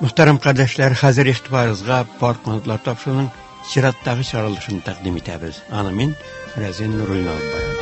Muhtaram kardeşler, hazır ihtibarızga Portmanatlar Topşu'nun Sirat'tagı çağrılışını takdim etəbiz. Anı min Razin Nurulin alıp baran.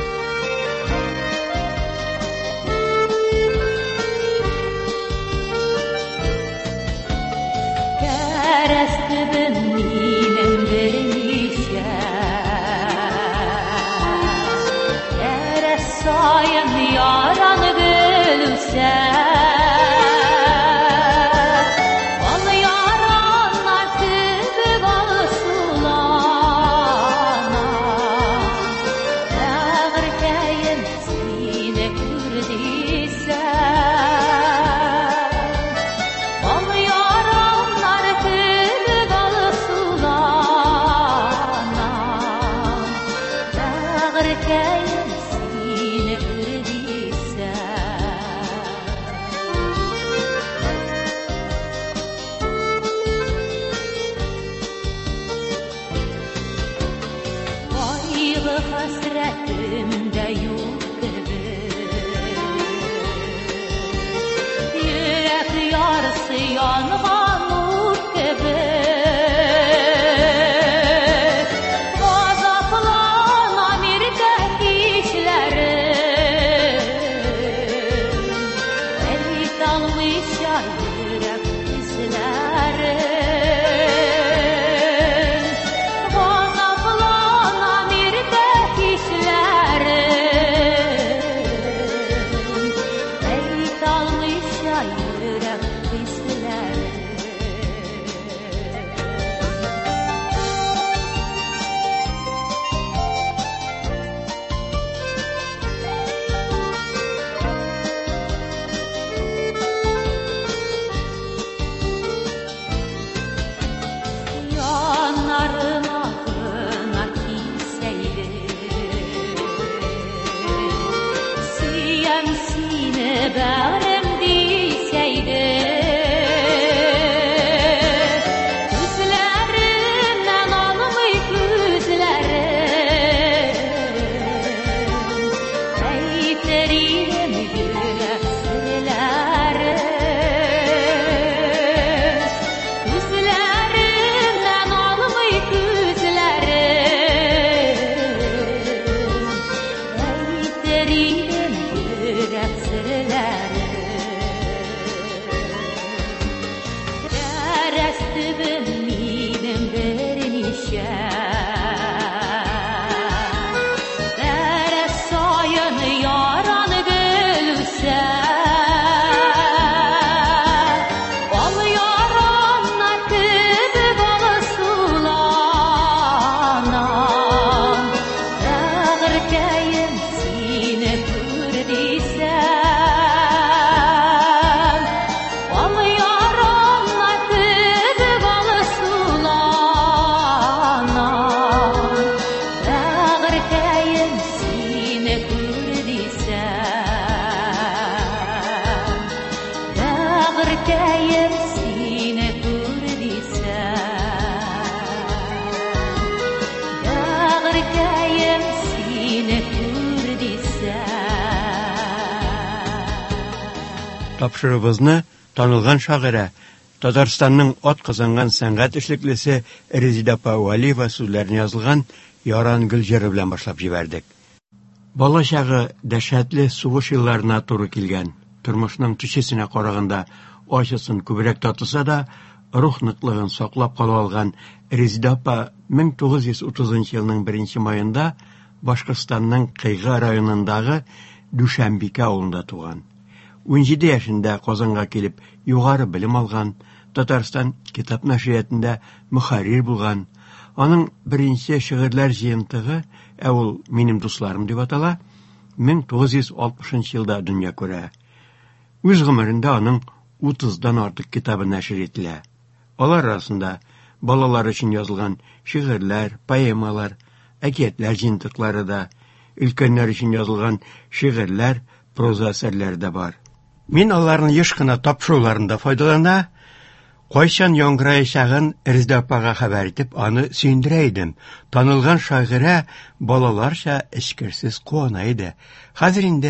Tapşırığımızı tanılgan şagire, Tatarstan'ın ot kazangan sanat işliklisi Rezida Pavaliyeva sözlerini yazılgan Yaran Gülceri bilen başlap jiberdik. Bala şağı dehşetli suvuş yıllarına toru kilgen, turmuşunun tüşesine qaraganda oşaсын kübürek tatlısa da ruh nıklığın soqlap kalı algan Rezida Pa 1930 yılının 1 mayında Başkırstan'ın Kıyga rayonundağı Düşenbike avlunda tuğan. 17 yaşında Qozonga kelip yuqarı bilim algan, Tatarstan kitap naşriyatında muharrir bulgan. Onun birinci şiirler jıyıntığı, evvel Menim Dostlarım deb atala, 1960 yılda dünya köre. Öz ömründe onun 30'dan artık kitabı naşr etile. Onlar arasında balalar için yazılgan şiirler, poemalar, әкиятler jıyıntıkları da, ülkenler için yazılgan şiirler, proza eserleri de var. Min onların yışkına tapşırılarında faydalana, Qoyşan yoңғырайшағын Rezidapa'ga haber etip, anı sündüreydim. Tanılgan şaire balalarşa eşkirsiz kuanaydı. Hazır indi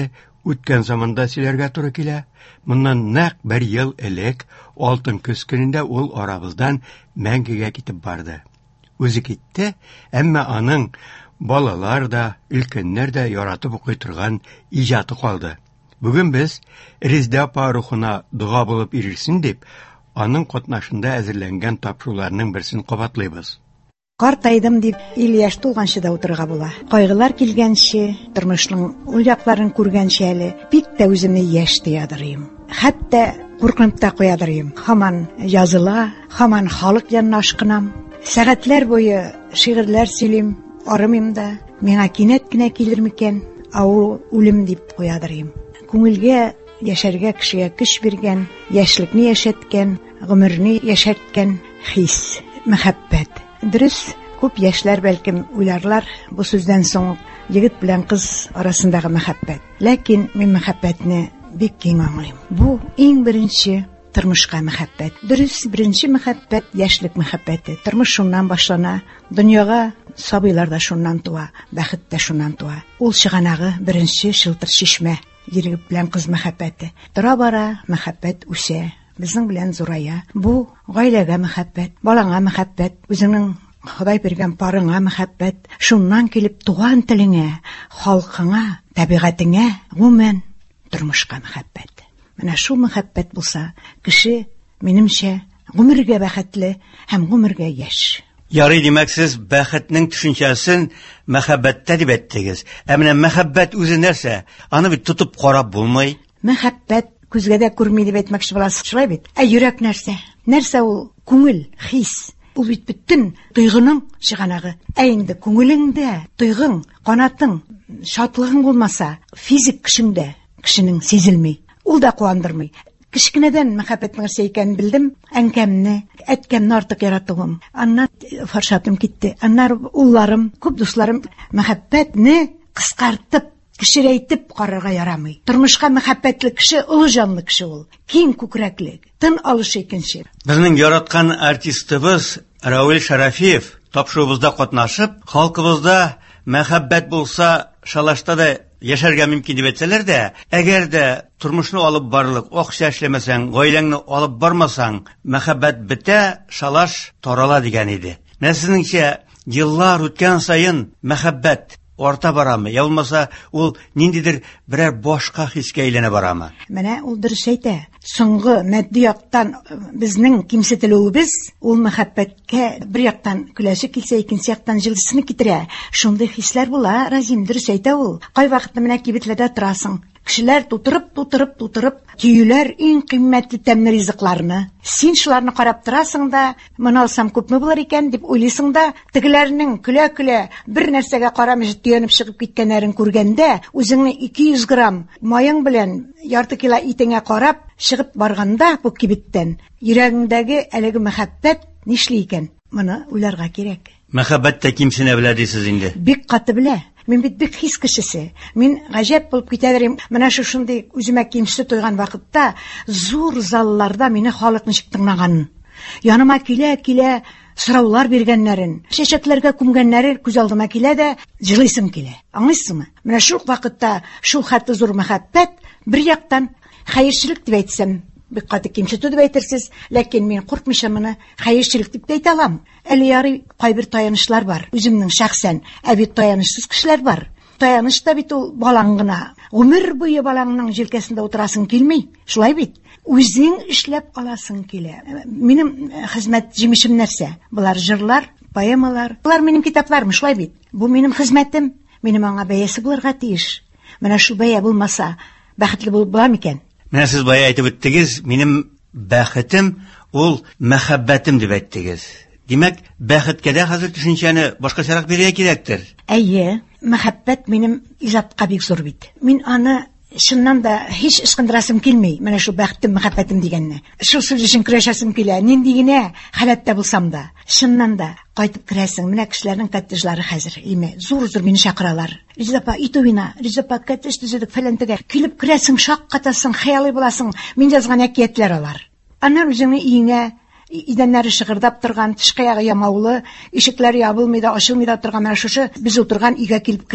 Үткән заманда сөйләргә туры килә. Моннан нәкъ 1 ел элек, алтын көз көнендә ул арабыздан мәңгегә китеп барды. Үзе китте, әмма аның балалар да, өлкәннәр дә яратып укый торган иҗаты калды. Бүген без Резидә апа рухына дуга булып ирерсен дип, аның катнашында әзерләнгән тапшыруларның берсен кабатлыйбыз. Картайдым дип, ил яшь тулганчы да утырырга була. Кайгылар килгәнче, тормышның уякларын күргәнче әле, бик тә үземне яшь тыядырыйм. Хәтта куркынып та куядырыйм. Һаман языла, һаман халык янына ашкынам. Сәгатьләр буе шигырьләр сөйлим, арымыйм да. Миңа кинәт кенә килер микән, ул үлем дип куядырыйм. Күңелгә, яшәргә кешегә көч биргән, яшьлекне яшәткән, гомерне яшәткән хис, мәхәббәт. Дөрес, күп яшьләр бәлкем уйларлар бу сүздән соң егет белән кыз арасындагы мәхәббәт. Ләкин мин мәхәббәтне бик киң аңлыйм. Бу иң беренче тормышка мәхәббәт. Дөрес, беренче мәхәббәт яшьлек мәхәббәте. Тормыш шуннан башлана, дөньяга сабыйлар да шуннан туа, бәхет тә шуннан туа. Ул чыганагы беренче шылтыр чишмә, егет белән кыз мәхәббәте. Тора-бара мәхәббәт үсә. Безнең белән зурая. Бу гаиләгә мәхәббәт, балаңа мәхәббәт, үзеңнең Ходай биргән парыңа мәхәббәт, шуннан килеп туган телеңә, халкыңа, табигатеңә, гомумән тормышка мәхәббәт. Менә шул мәхәббәт булса, кеше минемчә гомергә бәхетле һәм гомергә яшь. Ярый, димәк, сез бәхетнең төшенчәсен мәхәббәттә дип әйттегез. Ә менә мәхәббәт үзе нәрсә? Аны бит тотып карап булмый. Мәхәббәт күзгә дә күрми дип әйтмәкче буласыз, шулай бит? Ә йөрәк нәрсә? Нәрсә ул? Күңел, хис. Ул бит бөтен тойгының чыганагы. Ә инде күңелеңдә, тойгың, канатың, шатлыгың булмаса, физик кешеңдә кешенең сизелми. Ул да куандырмый. Кичкенәдән мәхәббәт нәрсә икәнен белдем. Әнкәмне, әткәмне артык яратуым. Аннан фаршатым китте. Аннан улларым, күп дусларым мәхәббәтне кыскартып, кешерейтеп карарга ярамый. Тормышка мәхәббәтле кеше улы җанлы кеше ул. Киң күкрәкле, тын алышы икенче. Безнең яраткан артистыбыз Равил Шарафиев тапшырубызда катнашып, халкыбызда мәхәббәт булса, шалашта да яшәргә мөмкин дип әйтсәләр дә, әгәр дә тормышны алып барлык, акча эшләмәсәң, гаиләңне алып бармасаң, мәхәббәт бетә, шалаш тарала дигән иде. Менә сезнеңчә, еллар үткән саен мәхәббәт арта барамы? Я булмаса, ул ниндидер берәр башка хискә әйләнә барамы? Менә ул дөрес әйтә. Соңгы матди яктан безнең кимсетелүебез ул мәхәббәткә бер яктан көләсе килсә, икенче яктан җылысыны китерә. Шундый хисләр була, Разим, дөрес әйтә ул. Кай вакытта менә кибетләрдә торасың. Кешеләр тутырып, төйләр иң кыйммәтле тәмле ризыкларны. Син шуларны карап торасың да, моны алсам күпме булыр икән дип уйлыйсың да, тегеләрнең көлә-көлә бер нәрсәгә карамый төянеп чыгып киткәннәрен күргәндә, үзеңне 200 грамм маең белән ярты кило итеңә карап чыгып барганда бу кибеттән, йөрәгеңдәге әлеге мәхәббәт нишли икән? Моны уйларга кирәк. Мәхәббәт тә кимсенә белә дисез инде. Бик каты белә. Мин бик хис кешесе. Мин гаҗәп булып китәдерим. Менә шушындый үземә кимсетә торган вакытта зур залларда мине халык ничек тыңлаган. Яныма килә, сораулар биргәннәрен, чәчәкләргә күмгәннәре күз алдыма килә дә, җырлыйсым килә. Аңлыйсыңмы? Менә шул вакытта шул хәтле зур мәхәббәт бер яктан хәерчелек дип әйтсәм, бик каты кимсетү дип әйтерсез, ләкин мин куркмыйча моны хәерчелек дип әйтә алам. Әле ярый кайбер таянышлар бар. Үземнең шәхсән, бит таянышсыз кешеләр бар. Таяныш та бит ул балаң гына. Гомер буе балаңның җилкәсендә утырасың килми. Шулай бит. Үзең эшләп аласың килә. Минем хезмәт җимешем нәрсә? Булар җырлар, поэмалар. Булар минем китапларым, шулай бит. Бу минем хезмәтем. Минем аңа бәясе булырга тиеш. Менә шул бәя булмаса, бәхетле булып була микән? Менә сез бая әйтеп үттегез, минем бәхетем ул мәхәббәтем дип әйттегез. Димәк, бәхеткә дә хәзер төшенчәне башкачарак бирергә кирәктер. Әйе, мәхәббәт минем иҗатка бик зур бит. Мин аны шуннан да һич ышкындырасым килми. Менә шу бәхетем, мәхәббәтем дигәнне. Шул сүз өчен көрәшәсем килә. Нинди генә халәттә булсам да, шуннан да кайтып керәсең. Менә кешеләрнең коттеджлары хәзер, име, зур-зур мине чакыралар. Ризапа, итовина, Ризапа, коттедж төзедек фәләнтегә. Килеп керәсең, шаккатасың, хыялый буласың. Мин язган әкиятләр алар. Аннан үзеңне иңә идәннәре шыгырдап торган, тышкы ягы ямаулы, ишекләр ябылмый да, ачылмый да торган менә шушы без утырган өйгә килеп керәм.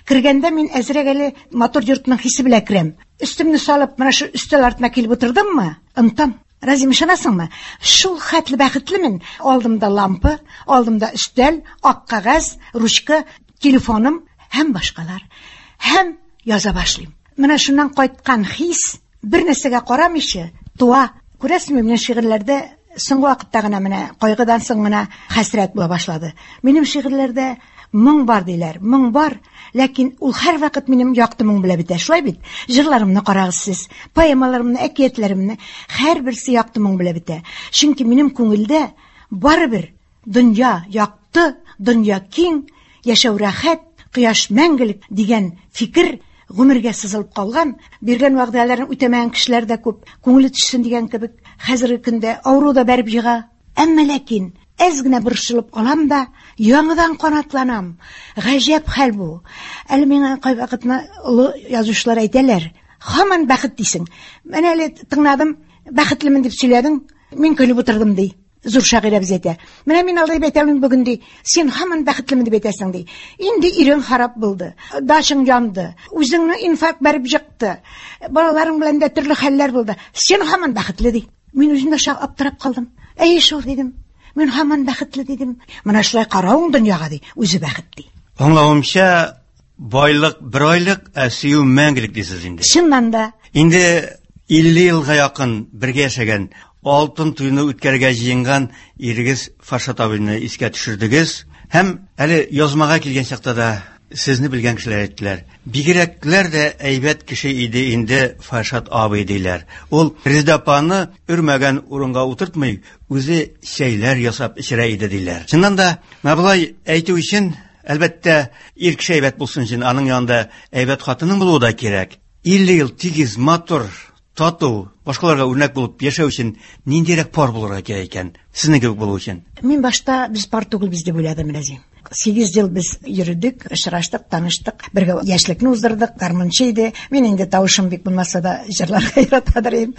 Кергәндә мин әзрәк әле мотор йортның хисе белән керәм. Өстемне салып, менә шу өстәл артына килеп утырдыммы? Ынтам. Разим ышанасыңмы? Шул хәтле бәхетлемен. Алдымда лампа, алдымда өстәл, ак кагаз, ручка, телефоным һәм башкалар. Һәм яза башлыйм. Менә шуннан кайткан хис бер нәрсәгә карамыйча туа. Күрәсезме, минем шигырьләрдә соңгы вакытта гына менә кайгыдан соң гына хәсрәт була башлады. Минем шигырьләрдә моң бар диләр, моң бар, ләкин ул һәр вакыт минем якты моң белән бетә. Шулай бит? Җырларымны карагыз сез, поэмаларымны, әкиятләремне, һәрберсе якты моң белән бетә. Чөнки минем күңелдә барыбер дөнья якты, дөнья киң, яшәү рәхәт, кояш мәңгелек дигән фикер гомергә сызылып калган, биргән вәгъдәләрен үтәмәгән кешеләр дә күп, күңеле төшсен дигән кебек, хәзерге көндә авыру да бәреп җыга. Әмма ләкин әз генә борчылып калам да, яңадан канатланам. Гаҗәп хәл бу. Әле миңа кай вакытны олы язучылар әйтәләр, һаман бәхет дисең. Менә әле тыңладым, бәхетлемен дип сөйләдең, мин көлеп утырдым ди. Зур шагыйрә без әйтә. Менә мин алдай әйтәлмин бүген ди, син һаман бәхетлемен дип әйтәсең ди. Инде ирең харап булды, дашың янды, үзеңне инфаркт бәреп җыкты, балаларың белән дә төрле хәлләр булды. Син һаман бәхетле ди. Мин үзем дә аптырап калдым. Әйе шул дидем. Мин һаман бәхетле дидем. Менә шулай карауың дөньяга ди, үзе бәхет ди. Аңлавымча, байлык бер айлык, сөю мәңгелек дисез инде. Чыннан да. Инде 50 елга якын бергә яшәгән, алтын туйны үткәргә җыенган ирегез Фаршат абыйны искә төшердегез. Һәм әле язмага килгән чакта да сезне белгән кешеләр әйттеләр. Бигрәкләр дә әйбәт кеше иде инде Фаршат абый диләр. Ул Резеда апаны өрмәгән урынга утыртмый, үзе чәйләр ясап эчерә иде диләр. Чыннан да, мәблай әйтү өчен, әлбәттә, ир кеше әйбәт булсын өчен аның янында әйбәт хатының булуы да кирәк. 50 ел тигез, матур, тату, башкаларга үрнәк булып яшәү өчен ниндирәк пар булырга кирәк икән? Сезнең кебек булу өчен. Мин башта без пар түгел без дип уйладым, Разим. 8 ел без йөрдек, очраштык, таныштык, бергә яшьлекне уздырдык, гармончы иде. Мин инде тавышым бик булмаса да җырларга яратадырым.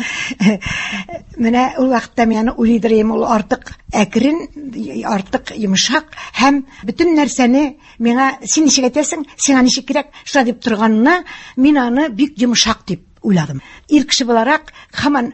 Менә ул вакытта мин уйлыйдырым, ул артык әкрен, артык йомшак һәм бөтен нәрсәне миңа син ничек әйтәсең, сиңа ничек кирәк, шулай дип торганына мин аны бик йомшак дип уйладым. Ир кеше буларак һаман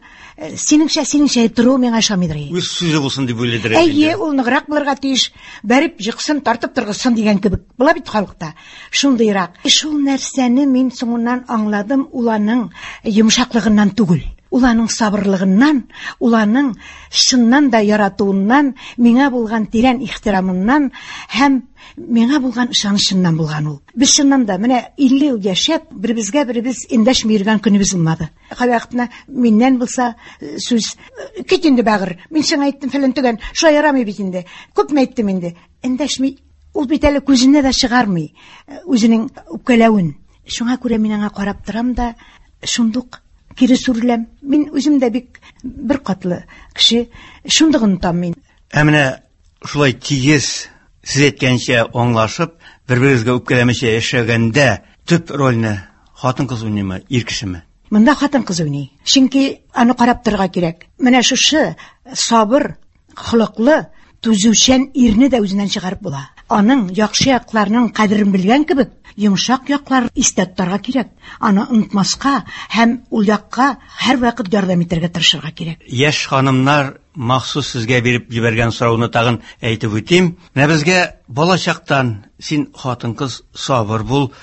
синеңчә тору миңа ошамыйдыр. Үз сүзе булсын дип уйлыйдыр. Әйе, ул ныграк булырга тиеш, бәреп җыксын, тартып торгызсын дигән кебек. Була бит халыкта. Шундыйрак. Шул нәрсәне мин соңыннан аңладым, уланың йомшаклыгыннан түгел. Уланың сабырлыгыннан, уланың чыннан да яратуыннан, миңа булган тирән ихтирамыннан һәм миңа булган ышанышыннан булган ул. Без чыннан да менә 50 ел яшәп, беребезгә беребез эндәшми йөргән көнебез булмады. Кайвакытны миннән булса сүз кит инде бәгыр. Мин сиңа әйттем фәлән төгән, шулай ярамый бит инде. Күпме әйттем инде. Эндәшми ул бит әле күзенә дә чыгармый үзенең үпкәләвен. Шуңа күрә мин аңа карап торам да шундук кире сүреләм. Мин үзем дә бик бер катлы кеше, шундыгын там мин. Менә шулай тигез сез әйткәнчә аңлашып, бер-берегезгә үпкәләмичә яшәгәндә төп рольне хатын-кыз уйныймы, ир кешеме? Монда хатын-кыз уйный. Чөнки аны карап торырга кирәк. Менә шушы сабыр, холыклы, түзүчән ирне дә үзеннән чыгарып була. Аның яхшы якларының кадерен белгән кебек, йомшак яклар истә тотарга кирәк. Аны онытмаска һәм ул якка һәр вакыт ярдәм итәргә тырышырга кирәк. Яшь ханымнар махсус сезгә биреп җибәргән сорауны тагын әйтеп үтим. Менә безгә балачактан син хатын-кыз сабыр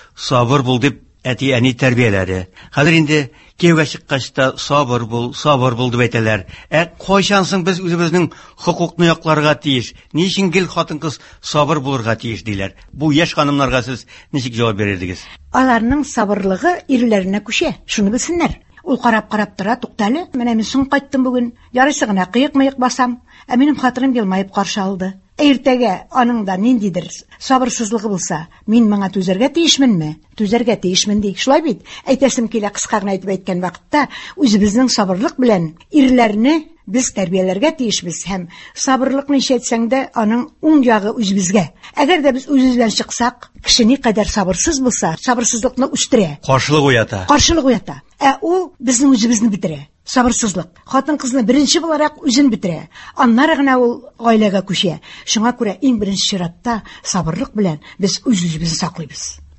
бул дип әти-әни тәрбияләде. Хәзер инде кияүгә чыккач та сабыр бул дип әйтәләр. Кайчан соң без үзебезнең хокукны якларга тиеш? Ни өчен гел хатын-кыз сабыр булырга тиеш диләр? Бу яшь ханымнарга сез ничек җавап бирердегез? Аларның сабырлыгы ирләренә күчә. Шуны белсеннәр. Ул карап тора, туктале. Менә мин соң кайттым бүген. Ярыйсы гына кыек-мыек басам. Минем хатырым елмаеп каршы алды. Иртәгә аның да ниндидер сабырсызлыгы булса, мин моңа түзәргә тиешменме? Түзәргә тиешмен ди. Шулай бит. Әйтәсем килә, кыска гына әйтеп әйткән вакытта, үзебезнең сабырлык белән ирләрне без тәрбияләргә тиешбез һәм сабырлыкны әйтсәң дә аның уң ягы үзебезгә. Әгәр дә без үзебездән чыксак, кеше ни кадәр сабырсыз булса, сабырсызлыкны үстерә. Каршылык уята. Ул безнең үзебезне битерә. Сабырсызлык. Хатын-кызны беренче буларак үзен битерә. Аннары гына ул гаиләгә күчә. Шуңа күрә иң беренче чиратта сабырлык белән без үзебезне саклыйбыз.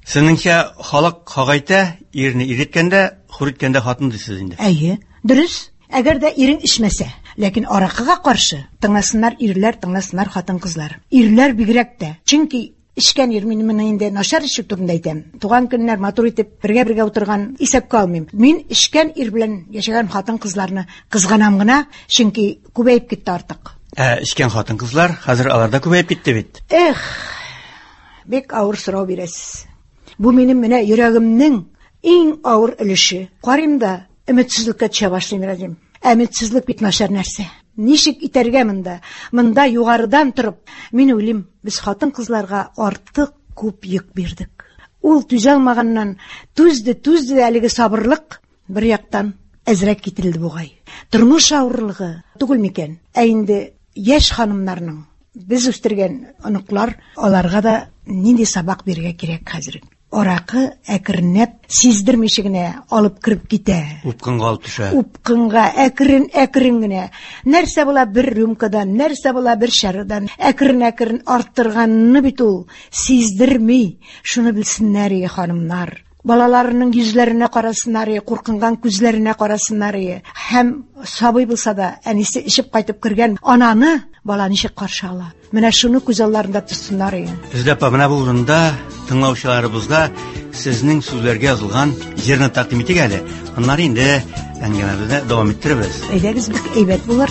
Синеңчә, халык хагайта, ирне иреткәндә, хуриткәндә хатын дисез инде. Әйе, дөрес. Әгәр дә ирең эчмәсә, ләкин аракыга каршы тыңласыннар ирләр, тыңласыннар хатын-кызлар. Ирләр бигрәк тә. Чөнки эчкән ир, мин моны инде начар ишү турында әйтәм. Туган көннәр матур итеп бергә утырган исәпкә алмыйм. Мин эчкән ир белән яшәгән хатын-кызларны кызганам гына, чөнки күбәйеп китте артык. Эчкән хатын-кызлар хәзер аларда күбәйеп китте бит. Бик авыр сорау бирәсез. Бу минем менә йөрәгемнең иң авыр өлеше. Карыйм да өметсезлеккә төшә башлыйм, Разим. Өметсезлек бит начар нәрсә. Ничек итәргә монда? Монда югарыдан торып, мин уйлыйм, без хатын-кызларга артык күп йөк бирдек. Ул түзә алмаганнан түзде әлеге сабырлык бер яктан әзрәк китерилде бугай. Тормыш авырлыгы түгел микән? Инде яшь ханымнарның без үстергән оныклар, аларга да нинди сабак бирергә кирәк хәзер? Аракы әкренләп сиздермичә генә алып кирип китә. Упкынга алып төшә. Упкынга әкрен генә. Нәрсә була бер рюмкадан, нәрсә була бер шарыдан, әкрен арттырганны бит ул сиздерми. Шуны белсеннәр, ханымнар. Балаларының йөзләренә карасыннар, куркынган күзләренә карасыннар. Һәм сабый булса да, әнисе ишеп кайтып кергән ананы бала ничек каршы ала? Менә шуны күз алларында тотсыннар. Бездә менә бу урында тыңлаучыларыбызга сезнең сүзләргә язылган җырны тәкъдим итик әле. Аннары инде әңгәмәбезне дәвам иттерәбез. Әйдәгез, бик әйбәт булыр.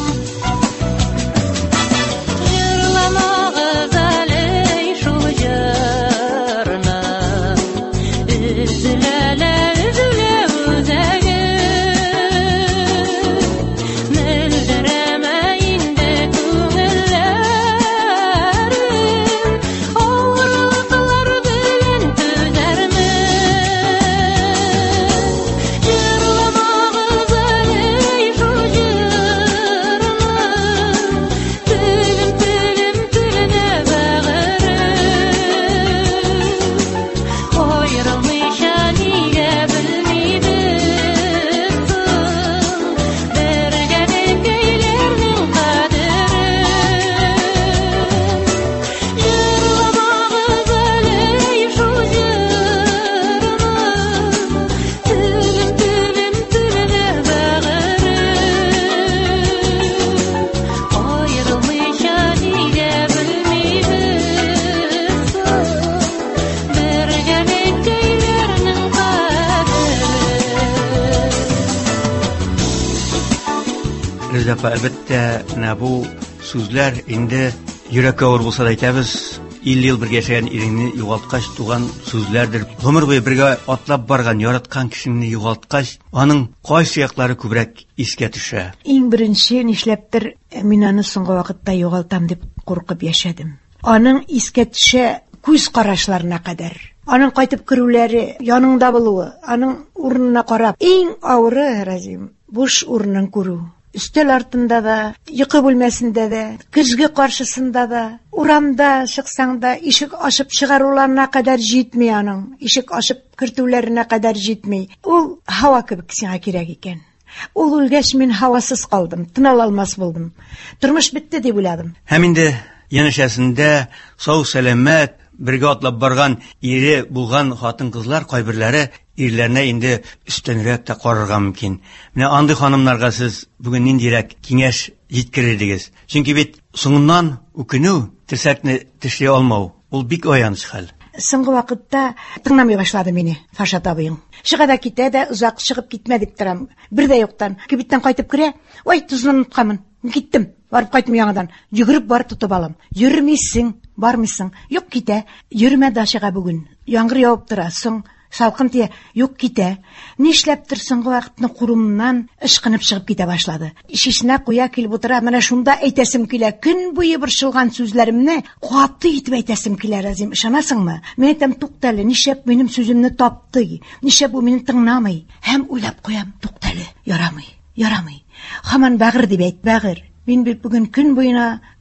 Әлбәттә, бу сүзләр инде йөрәккә авыр булса да әйтәбез, 50 ел бергә яшәгән иреңне югалткач туган сүзләрдер. Гомер буе бергә атлап барган, яраткан кешеңне югалткач, аның кайсы яклары күбрәк искә төшә? Иң беренче нишләптер мин аны соңгы вакытта югалтам дип куркып яшәдем. Аның искә төшә күз карашларына кадәр. Аның кайтып керүләре, яныңда булуы, аның урынына карап, иң авыры, Разим, буш урынын күрү. Өстәл артында да, йокы бүлмәсендә дә, көзге каршысында да, урамда чыксаң да, ишек ачып чыгаруларына кадәр җитми аның, ишек ачып кертүләренә кадәр җитми. Ул һава кебек сиңа кирәк икән. Ул үлгәч мин һавасыз калдым, тына алмас булдым. Тормыш бетте дип уйладым. Һәм инде янәшәсендә сау сәламәт бергә атлап барган ире булган хатын-кызлар кайберләре ирләренә инде үстәнрәк тә карарга мөмкин. Менә андый ханымнарга сез бүген ниндирәк киңәш җиткерердегез? Чөнки бит соңыннан үкенү, терсәкне тешли алмау, ул бик аяныч хәл. Соңгы вакытта тыңламый башлады мине Фаршат абыйым. Чыга да китә дә, узак чыгып китмә дип торам. Бер дә юктан, кибеттән кайтып керә. Ой, тузны унытканмын. Киттем. Барып кайтмый яңадан. Йөгереп барып тотып алам. Йөрмисең, бармыйсың. Юк, китә. Йөрмә дашыга бүген. Яңгыр явып тора, соң салкын тия. Юк, китә. Нишләптер соңгы вакытны курумнан ышкынып чыгып китә башлады. Шишенә куя килеп утыра. Менә шунда әйтәсем килә. Көн буе борчылган сүзләремне каты итеп әйтәсем килә, Разим. Ышанасыңмы? Мен әйтәм, туктале, нишләп минем сүземне тапты? Нишләп бу мине тыңламый? Һәм уйлап куям, туктале, ярамый. Һаман бәгыр дип әйт, бәгыр. Мин бит бүген көн буена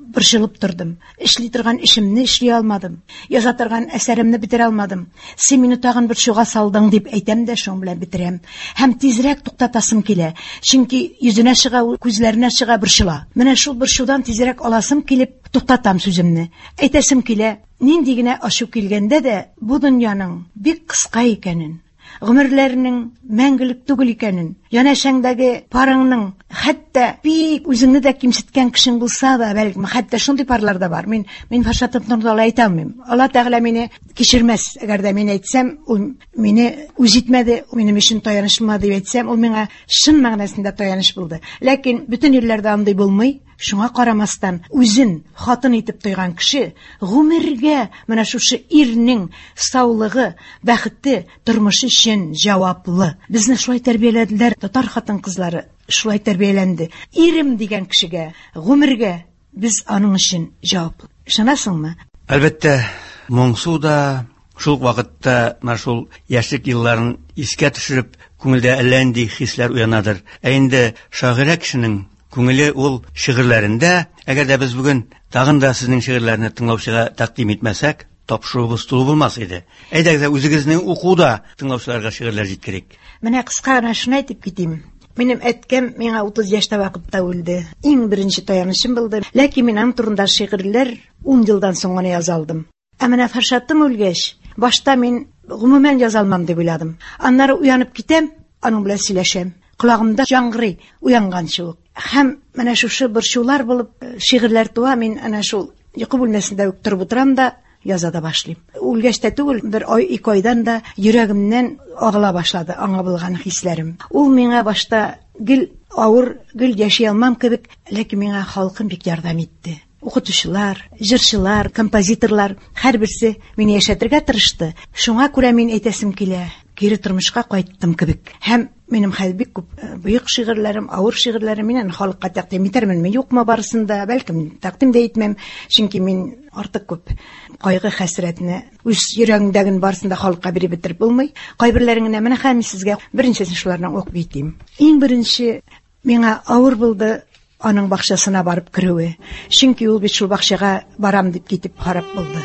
борчылып тордым. Эшли торган эшемне эшли алмадым. Яза торган әсәремне бетерә алмадым. Син мине тагын борчуга салдың дип әйтәм дә шуң белән бетерәм. Һәм тизрәк туктатасым килә. Чөнки йөзенә чыга, күзләренә чыга борчыла. Менә шул борчудан тизрәк аласым килеп туктатам сүземне. Әйтәсем килә, нинди генә ачу килгәндә дә бу дөньяның бик кыска икәнен, гомерләрнең мәңгелек түгел икәнен, янәшәңдәге парыңның хәтта бик үзеңне дә кимсеткән кешең булса да, бәлки, хәтта шундый парлар да бар. Мин фаршатып нурда әйтәм. Алла Тәгалә мине кичермәс, әгәр дә мин әйтсәм, ул мине үз итмәде, минем өчен таянышмы дип әйтсәм, ул миңа шын мәгънәсендә таяныш булды. Ләкин бөтен ирләрдә андый булмый. Шуңа карамастан, үзен хатын итеп тойган кеше гомергә менә шушы ирнең саулыгы, бәхете, тормышы өчен җаваплы. Безне шулай тәрбияләделәр, татар хатын-кызлары шулай тәрбияләнде. Ирем дигән кешегә, гомергә без аның өчен җаваплы. Ишанасыңмы? Әлбәттә, моңсу да шул вакытта шул яшьлек елларын искә төшереп, күңелдә әллә нинди хисләр уянадыр. Ә инде шагыйрә кешенең күңеле ул шигырьләрендә, әгәр дә без бүген тагын да сезнең шигырьләрне тыңлаучыга тәкъдим итмәсәк, тапшыруыбыз тулы булмас иде. Әйдәгез, үзегезнең укуда тыңлаучыларга шигырьләр җиткерик. Менә кыска гына шуны әйтеп китим. Минем әткәм миңа 30 яшьтә вакытта үлде. Иң беренче таянычым булды. Ләкин мин аның турында шигырьләр 10 елдан соң гына яза алдым. Ә менә Фаршатым үлгәч, башта мин гомумән яза алмам дип уйладым. Аннары уянып китәм, аның белән сөйләшәм. Колагымда яңгырый, уянганчы ук. Һәм менә шушы борчулар булып шигырьләр туа, мин әнә шул йокы бүлмәсендә үк торып утырам да яза да башлыйм. Үлгәч тә түгел, бер ай, 2 айдан да йөрәгемнән агыла башлады аңа булган хисләрем. Ул миңа башта гел авыр, гел яши алмам кебек, ләкин миңа халкым бик ярдәм итте. Укытучылар, җырчылар, композиторлар һәрберсе мине яшәтергә тырышты. Шуңа күрә мин әйтәсем килә, кире тормышка кайттым кебек. Һәм минем хәл бик күп бөек шигырьләрем, авыр шигырьләрем миннән халыкка тәкъдим итәрменме, юкмы барысында, бәлкем тәкъдим дә итмәм, чөнки мин артык күп кайгы хәсрәтне үз йөрәгемдәген барысында халыкка биреп бетереп булмый. Кайберләренә менә һәм сезгә беренчесен шуларның укып әйтим. Иң беренче миңа авыр булды аның бакчасына барып керүе. Чөнки ул бит шул бакчага барам дип китеп карап булды.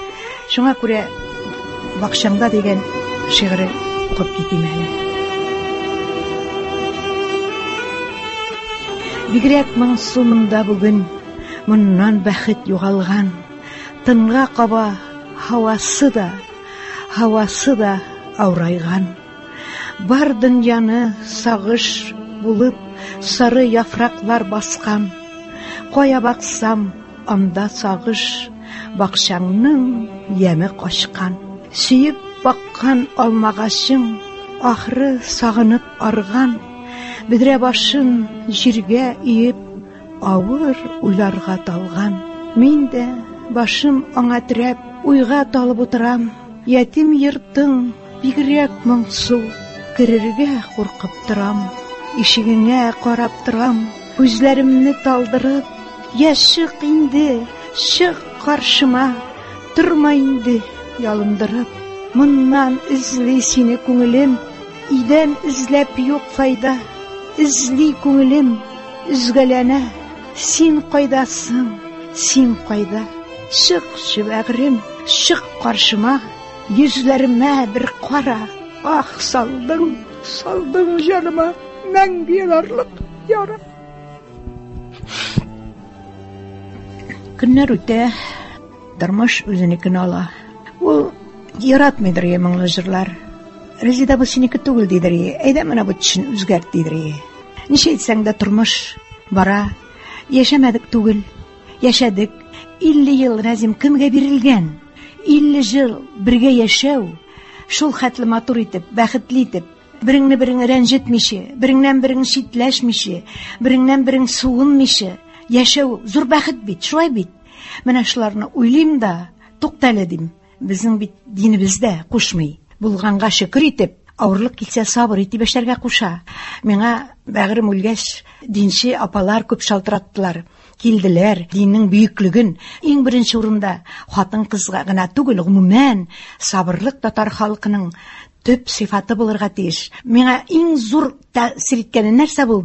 Шуңа күрә бакчаңда дигән шигырь укып китим әле. Бигрәк моңсу монда бүген, моннан бәхет югалган, тынга каба һавасы да аурайган. Бар дөньяны сагыш булып сары яфраклар баскан. Кая баксам, анда сагыш, бакчаңның яме качкан. Сөеп баккан алмагачың, ахры сагынып арган. Бидрә башын җиргә иеп, авыр уйларга талган. Мин дә башым аңа терәп, уйга талып утырам. Ятим йортың бигрәк моңсу, керергә куркып торам. Ишегеңә карап торам, күзләремне талдырып, яшык инде, чык каршыма, турма инде ялындырып. Моннан изли сине күңелем, идән изләп юк файда. Изли күңелем, үзгәләнә, син кайдасың, син кайда? Чык шибәгрем, чык каршыма, йөзләремә бер кара. Ах, салдың җаныма мәңге ярарлык яра. Көннәр үтә, тормыш үзенекен ала. Ул яратмыйдыр моңлы җырлар. Резида бу синеке түгел дидер. Әйдә менә бу төшен үзгәрт дидер. Ничә әйтсәң дә тормыш бара. Яшәмәдек түгел, яшәдек. 50 ел Разим кемгә бирелгән? 50 ел бергә яшәү, шул хәтле матур итеп, бәхетле итеп, береңне-берең рәнҗетмичә, береңнән-берең читләшмичә, береңнән-берең суынмичә яшәү зур бәхет бит, шулай бит. Менә шуларны уйлыйм да, туктале дим. Безнең бит динебездә кушмый. Булганга шөкер итеп, авырлык килсә сабыр итеп яшәргә куша. Миңа бәгырем үлгәч, динче апалар күп шалтыраттылар. Килделәр, диннең бөеклеген, иң беренче урында хатын-кызга гына түгел, гомумән сабырлык татар халкының төп сыйфаты булырга тиеш. Миңа иң зур тәэсир иткәне нәрсә булды?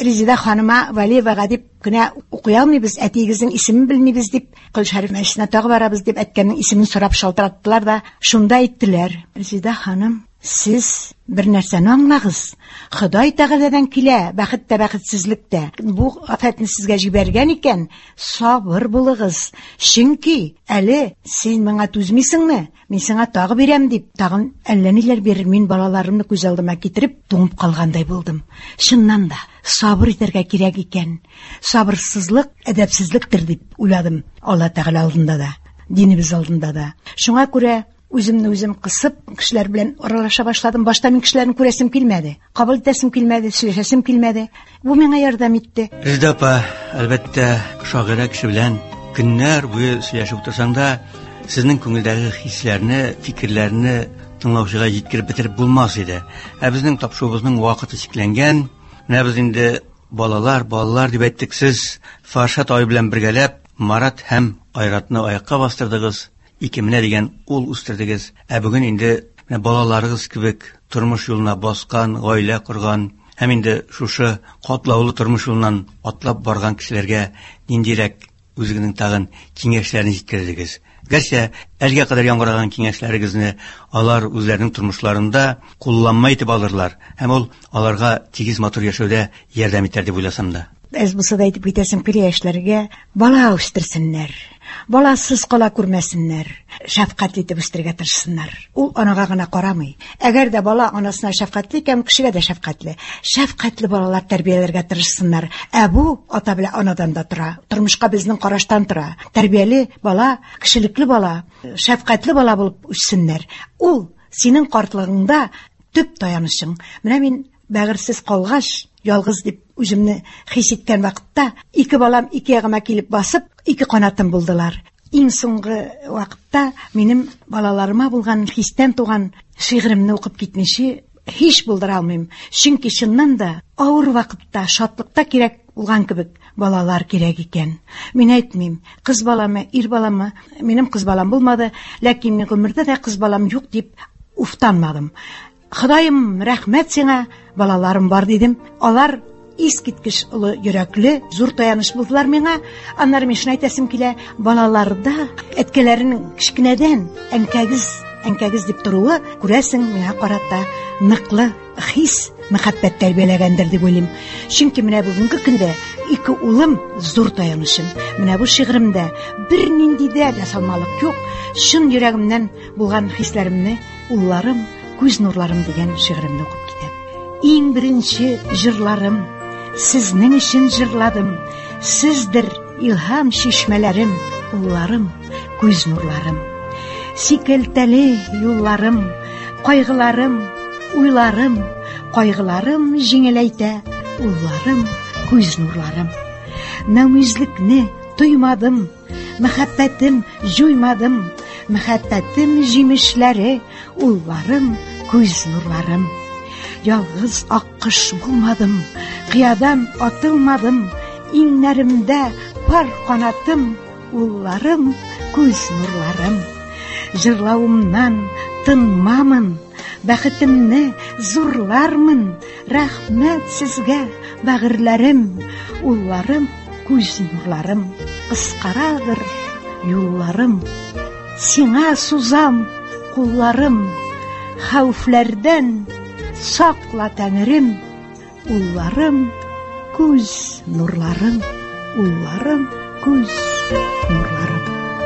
Резида ханыма Валиевага дип кенә укый алмыйбыз, әтигезнең исемен белмибез дип, Кыл Шәриф мәчетенә тагы барабыз дип әткәннең исемен сорап шалтыраттылар да, шунда әйттеләр. Резида ханым, сез бер нәрсәне аңлагыз. Ходай Тәгаләдән килә, бәхет тә бәхетсезлек тә. Бу афәтне сезгә җибәргән икән, сабыр булыгыз. Чөнки әле син миңа түзмисеңме? Мин сиңа тагы бирәм дип, тагын әллә ниләр бирер. Мин балаларымны күз алдыма китереп, туңып калгандай булдым. Чыннан да сабыр итәргә кирәк икән. Сабырсызлык әдәпсезлектер дип уйладым. Алла Тәгалә алдында да, динебез алдында да. Шуңа күрә үземне үзем кысып, кешеләр белән аралаша башладым. Башта мин кешеләрне күрәсем килмәде. Кабул итәсем килмәде, сөйләшәсем килмәде. Бу миңа ярдәм итте. Резида апа, әлбәттә, шагыйрә кеше белән көннәр буе сөйләшеп утырсаң да, сезнең күңелдәге хисләрне, фикерләрне тыңлаучыга җиткереп бетереп булмас иде. Безнең тапшыруыбызның вакыты чикләнгән. Менә без инде балалар дип әйттек. Сез Фаршат ай белән бергәләп Марат һәм Айратны аякка бастырдыгыз. 2 менә дигән ул үстердегез. Бүген инде балаларыгыз кебек тормыш юлына баскан, гаилә курган, һәм инде шушы катлаулы тормыш юлынан атлап барган кешеләргә ниндирәк үзегезнең тагын киңәшләрне җиткердегез. Гәрчә, әлгә кадәр яңгыраган киңәшләрегезне алар үзләренең тормышларында кулланма итеп алырлар, һәм ул аларга тигез матур яшәүдә ярдәм итәр дип уйласам да. Булса да әйтеп китәсем килә яшьләргә, бала үстерсеннәр. Баласыз кала күрмәсеннәр. Шәфкатьле итеп үстергә тырышсыннар. Ул анага гына карамый. Әгәр дә бала анасына шәфкатьле икән, кешегә дә шәфкатьле. Шәфкатьле балалар тәрбияләргә тырышсыннар. Бу ата белән анадан да тора. Тормышка безнең караштан тора. Тәрбияле бала, кешелекле бала, шәфкатьле бала булып үссеннәр. Ул синең картлыгыңда төп таянышың. Менә мин бәгырьсез калгач, ялгыз дип үземне хис иткән вакытта, 2 балам 2 ягыма килеп басып, 2 канатым булдылар. Иң соңгы вакытта минем балаларыма булган хистән туган шигыремне укып китмичә һич булдыра алмыйм. Чөнки чыннан да авыр вакытта, шатлыкта кирәк булган кебек балалар кирәк икән. Мин әйтмим, кыз баламы, ир баламы, минем кыз балам булмады, ләкин мин гомердә дә кыз балам юк дип уфтанмадым. Ходаем, рәхмәт сиңа, балаларым бар дидем. Алар искиткеч улы йөрәкле, зур таяныш булдылар миңа. Аннары мин шуны әйтәсем килә, балаларда әткәләренең кичкенәдән әнкәгез дип торуы, күрәсең, миңа карата ныклы хис, мәхәббәт тәрбияләгәндер дип уйлыйм. Чөнки менә бүгенге көндә 2 улым зур таянышым. Менә бу шигыремдә бер нинди дә салмалык юк. Шын йөрәгемнән булган хисләремне улларым, күз нурларым дигән шигыремне укып китәм. Иң беренче җырларым сезнең өчен җырладым. Сездер илһам чишмәләрем, улларым, күз нурларым. Сикелтәле юлларым, кайгыларым, уйларым, кайгыларым җиңеләйтә, улларым, күз нурларым. Нәүмизлекне тоймадым, мәхәббәтем җуймадым, мәхәббәтем җимешләре, улларым, күз нурларым. Ялгыз аккыш булмадым, кыядан атылмадым, иңнәремдә пар канатым, улларым, күз нурларым. Җырлавымнан тынмамын, бәхетемне зурлармын, рәхмәт сезгә, бәгырьләрем, улларым, күз нурларым. Кыскарадыр юлларым, сиңа сузам кулларым, хәүфләрдән сакла Тәңрем, улларым, күз нурларым, улларым, күз нурларым.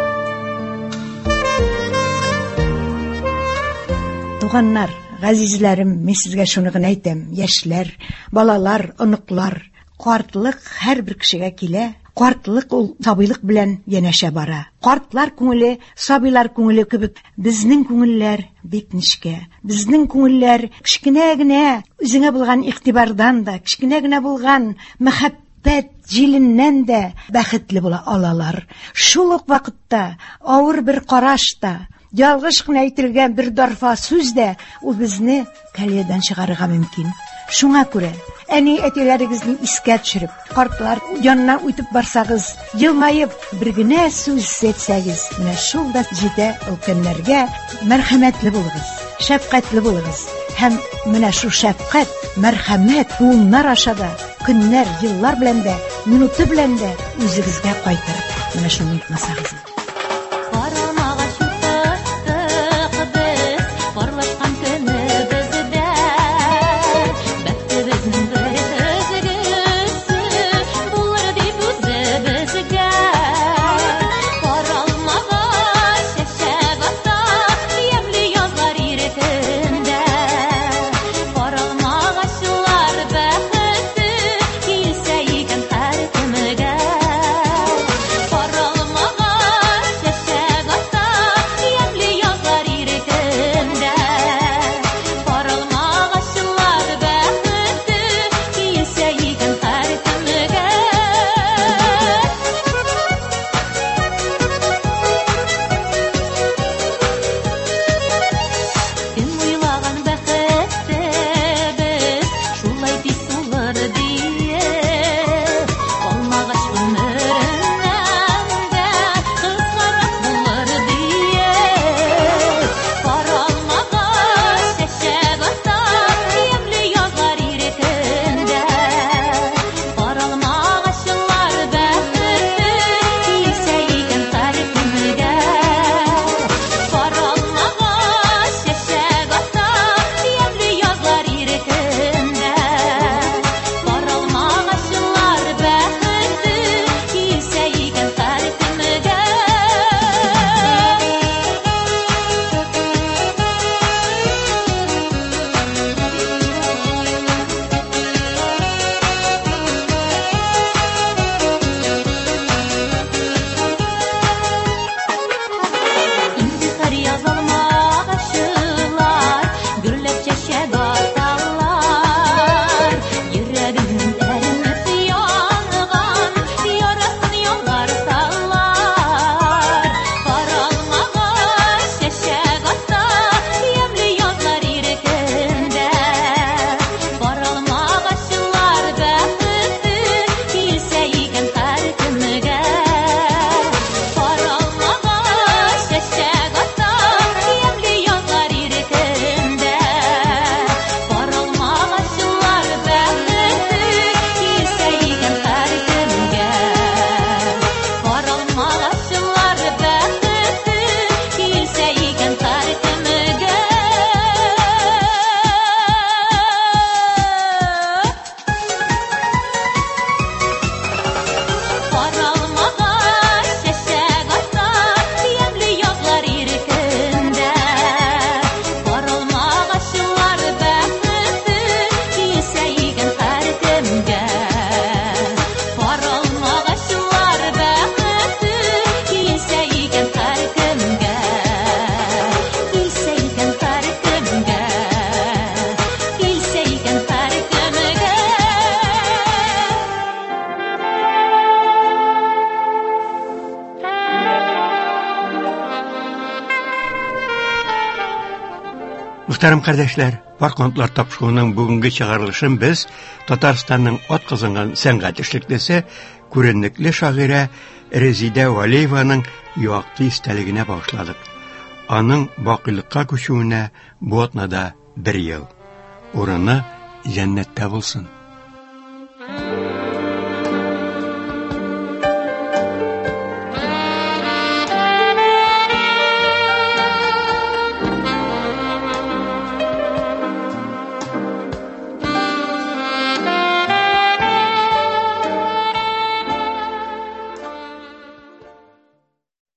Туганнар, газизләрем, мин сезгә шуны гына әйтәм, яшьләр, балалар, оныклар, картлык һәрбер кешегә килә. Картлык ул сабыйлык белән янәшә бара. Картлар күңеле, сабыйлар күңеле кебек, безнең күңелләр бик нечкә. Безнең күңелләр кичкенә генә үзеңә булган игътибардан да, кичкенә генә булган мәхәббәт җиленнән дә бәхетле була алалар. Шул ук вакытта авыр бер караш та, ялгыш кына әйтелгән бер дарфа сүз дә ул безне кәләдән чыгарырга мөмкин. Шуңа күрә әни әтиләрегезне искә төшереп, картлар янына үтеп барсагыз, елмаеп бер генә сүз әйтсәгез, менә шул да җитә ул көннәргә. Мәрхәмәтле булыгыз, шәфкатьле булыгыз. Һәм менә шу шәфкать, мәрхәмәт буыннар аша да көннәр, еллар белән дә, минуты белән дә үзегезгә кайтыр. Менә шуны онытмасагыз. Muhtaram kardeşler, Farkondlar Tapşığı'nın bugünkü çağrılışın biz Tatarstan'ın ot kazangan sənqət işliklisi көренlikli şaire Rezide Valiyeva'nın yuaqtı istəligine bağışladık. Anın baqılıqqa köçüğüne bu otnada bir yıl. Oranı cennette bulsun.